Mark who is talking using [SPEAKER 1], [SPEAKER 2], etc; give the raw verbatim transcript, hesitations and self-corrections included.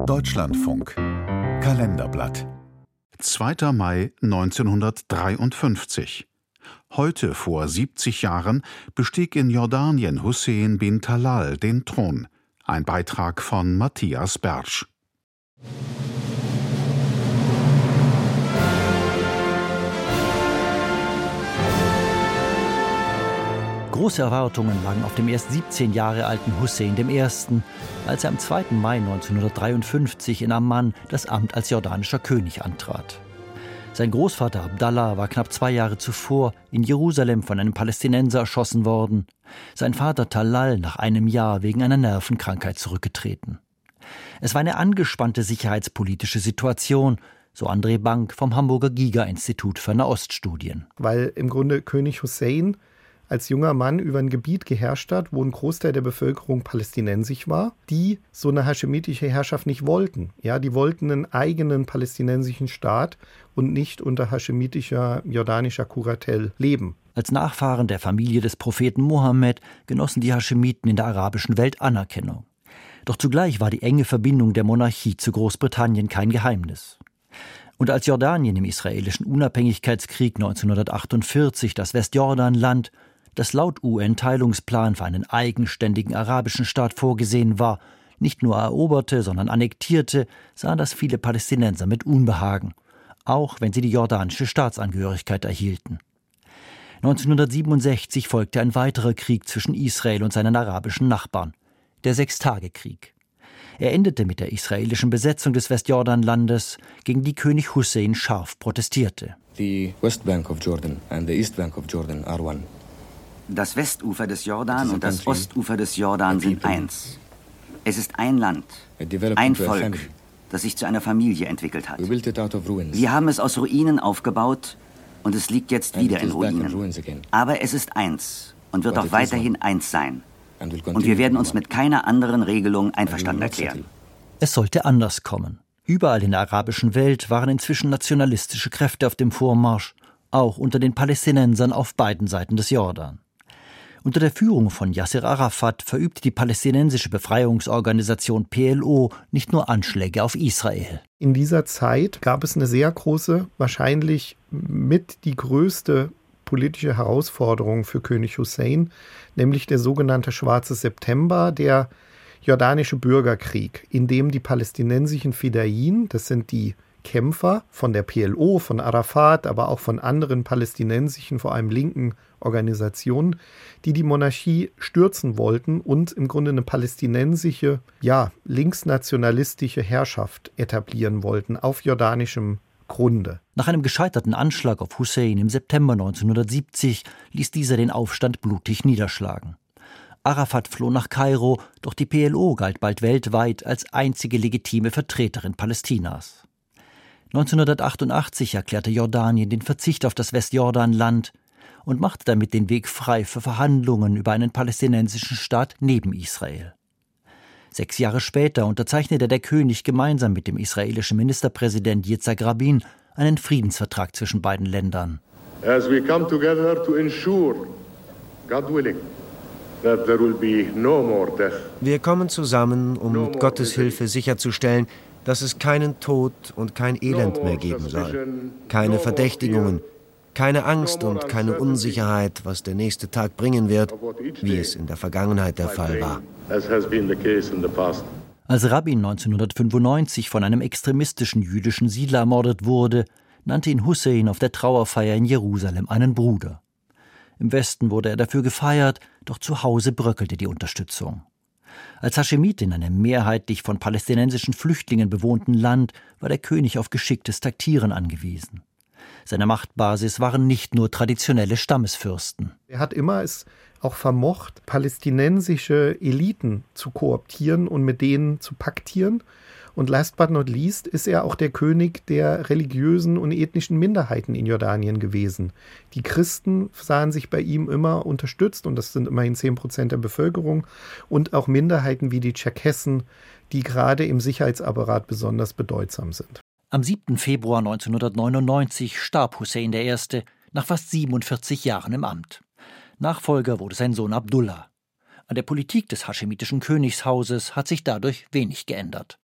[SPEAKER 1] Deutschlandfunk Kalenderblatt
[SPEAKER 2] zweiter Mai neunzehnhundertdreiundfünfzig. Heute vor siebzig Jahren bestieg in Jordanien Hussein bin Talal den Thron. Ein Beitrag von Matthias Bertsch.
[SPEAKER 3] Große Erwartungen lagen auf dem erst siebzehn Jahre alten Hussein der Erste., als er am zweiten Mai neunzehnhundertdreiundfünfzig in Amman das Amt als jordanischer König antrat. Sein Großvater Abdallah war knapp zwei Jahre zuvor in Jerusalem von einem Palästinenser erschossen worden, sein Vater Talal nach einem Jahr wegen einer Nervenkrankheit zurückgetreten. Es war eine angespannte sicherheitspolitische Situation, so André Bank vom Hamburger Giga-Institut für Nahoststudien.
[SPEAKER 4] Weil im Grunde König Hussein als junger Mann über ein Gebiet geherrscht hat, wo ein Großteil der Bevölkerung palästinensisch war, die so eine haschemitische Herrschaft nicht wollten. Ja, die wollten einen eigenen palästinensischen Staat und nicht unter haschemitischer, jordanischer Kuratel leben.
[SPEAKER 3] Als Nachfahren der Familie des Propheten Mohammed genossen die Haschemiten in der arabischen Welt Anerkennung. Doch zugleich war die enge Verbindung der Monarchie zu Großbritannien kein Geheimnis. Und als Jordanien im israelischen Unabhängigkeitskrieg neunzehnhundertachtundvierzig das Westjordanland, das laut U N-Teilungsplan für einen eigenständigen arabischen Staat vorgesehen war, nicht nur eroberte, sondern annektierte, sahen das viele Palästinenser mit Unbehagen, auch wenn sie die jordanische Staatsangehörigkeit erhielten. neunzehnhundertsiebenundsechzig folgte ein weiterer Krieg zwischen Israel und seinen arabischen Nachbarn, der Sechstagekrieg. Er endete mit der israelischen Besetzung des Westjordanlandes, gegen die König Hussein scharf protestierte.
[SPEAKER 5] The West Bank of Jordan and the East Bank of Jordan are one.
[SPEAKER 6] Das Westufer des Jordan und das Ostufer des Jordan sind eins. Es ist ein Land, ein Volk, das sich zu einer Familie entwickelt hat. Wir haben es aus Ruinen aufgebaut und es liegt jetzt wieder in Ruinen. Aber es ist eins und wird auch weiterhin eins sein. Und wir werden uns mit keiner anderen Regelung einverstanden erklären.
[SPEAKER 3] Es sollte anders kommen. Überall in der arabischen Welt waren inzwischen nationalistische Kräfte auf dem Vormarsch, auch unter den Palästinensern auf beiden Seiten des Jordan. Unter der Führung von Yasser Arafat verübte die palästinensische Befreiungsorganisation P L O nicht nur Anschläge auf Israel.
[SPEAKER 4] In dieser Zeit gab es eine sehr große, wahrscheinlich mit die größte politische Herausforderung für König Hussein, nämlich der sogenannte Schwarze September, der jordanische Bürgerkrieg, in dem die palästinensischen Fidayin, das sind die Kämpfer von der P L O, von Arafat, aber auch von anderen palästinensischen, vor allem linken Organisationen, die die Monarchie stürzen wollten und im Grunde eine palästinensische, ja, linksnationalistische Herrschaft etablieren wollten auf jordanischem Grunde.
[SPEAKER 3] Nach einem gescheiterten Anschlag auf Hussein im September neunzehnhundertsiebzig ließ dieser den Aufstand blutig niederschlagen. Arafat floh nach Kairo, doch die P L O galt bald weltweit als einzige legitime Vertreterin Palästinas. neunzehnhundertachtundachtzig erklärte Jordanien den Verzicht auf das Westjordanland und machte damit den Weg frei für Verhandlungen über einen palästinensischen Staat neben Israel. Sechs Jahre später unterzeichnete der König gemeinsam mit dem israelischen Ministerpräsident Yitzhak Rabin einen Friedensvertrag zwischen beiden Ländern.
[SPEAKER 7] As we come together to ensure, God willing, that there will be no more death.
[SPEAKER 8] Wir kommen zusammen, um mit Gottes Hilfe sicherzustellen, dass es keinen Tod und kein Elend mehr geben soll. Keine Verdächtigungen, keine Angst und keine Unsicherheit, was der nächste Tag bringen wird, wie es in der Vergangenheit der Fall war.
[SPEAKER 3] Als Rabin neunzehnhundertfünfundneunzig von einem extremistischen jüdischen Siedler ermordet wurde, nannte ihn Hussein auf der Trauerfeier in Jerusalem einen Bruder. Im Westen wurde er dafür gefeiert, doch zu Hause bröckelte die Unterstützung. Als Haschemit in einem mehrheitlich von palästinensischen Flüchtlingen bewohnten Land war der König auf geschicktes Taktieren angewiesen. Seine Machtbasis waren nicht nur traditionelle Stammesfürsten.
[SPEAKER 4] Er hat immer es auch vermocht, palästinensische Eliten zu kooptieren und mit denen zu paktieren. Und last but not least ist er auch der König der religiösen und ethnischen Minderheiten in Jordanien gewesen. Die Christen sahen sich bei ihm immer unterstützt, und das sind immerhin zehn Prozent der Bevölkerung, und auch Minderheiten wie die Tscherkessen, die gerade im Sicherheitsapparat besonders bedeutsam sind.
[SPEAKER 3] Am siebten Februar neunzehnhundertneunundneunzig starb Hussein der Erste nach fast siebenundvierzig Jahren im Amt. Nachfolger wurde sein Sohn Abdullah. An der Politik des haschemitischen Königshauses hat sich dadurch wenig geändert.